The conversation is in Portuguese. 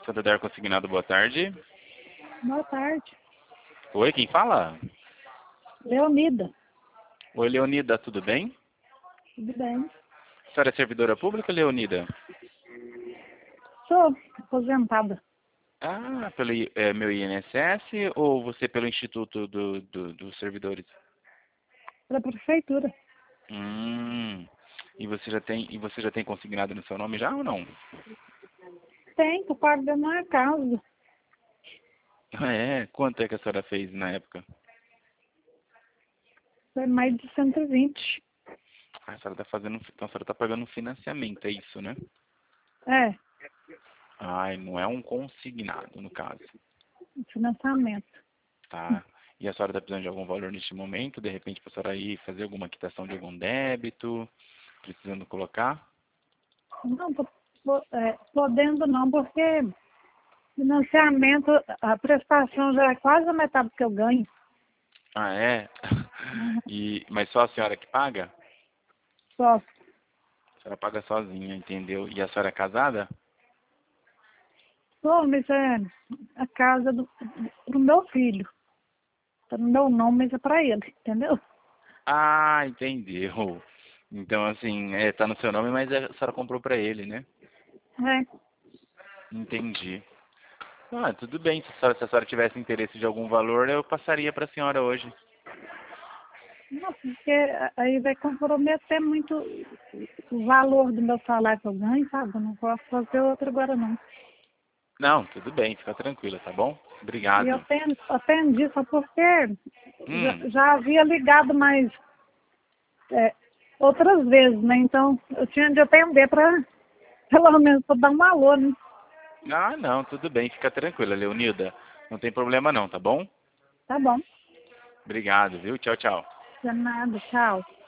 Santander Consignado, boa tarde. Boa tarde. Oi, quem fala? Leonida. Oi, Leonida, tudo bem? Tudo bem? A senhora é servidora pública, Leonida? Sou aposentada. Ah, pelo meu INSS ou você pelo Instituto dos Servidores? Pela prefeitura. E você já tem consignado no seu nome já ou não? Tem, por parte da minha casa. É, quanto é que a senhora fez na época? Foi mais de 120. Ah, a senhora tá fazendo, então a senhora tá pagando um financiamento, é isso, né? É, Ai, não é um consignado, no caso. financiamento. Tá. E a senhora está precisando de algum valor neste momento? De repente, para a senhora ir fazer alguma quitação de algum débito? Precisando colocar? Não, podendo não, porque financiamento, a prestação já é quase a metade do que eu ganho. Ah, é? Mas só a senhora que paga? Só. A senhora paga sozinha, entendeu? E a senhora é casada? Só, mas é a casa pro meu filho. Tá no meu nome, mas é pra ele, entendeu? Ah, entendeu. Então, assim, tá no seu nome, mas a senhora comprou para ele, né? É. Entendi. Ah, tudo bem. Se a senhora tivesse interesse de algum valor, eu passaria para a senhora hoje. Não, porque aí vai comprometer muito o valor do meu salário que eu ganho, sabe? Eu não posso fazer outro agora não. Não, tudo bem. Fica tranquila, tá bom? E eu Obrigado. atendi só porque Hum. já havia ligado mais outras vezes, né? Então eu tinha de atender para pelo menos pra dar um valor, né? Ah, não, tudo bem, fica tranquila, Leonilda. Não tem problema não, tá bom? Tá bom. Obrigado, viu? Tchau, tchau. De nada, tchau.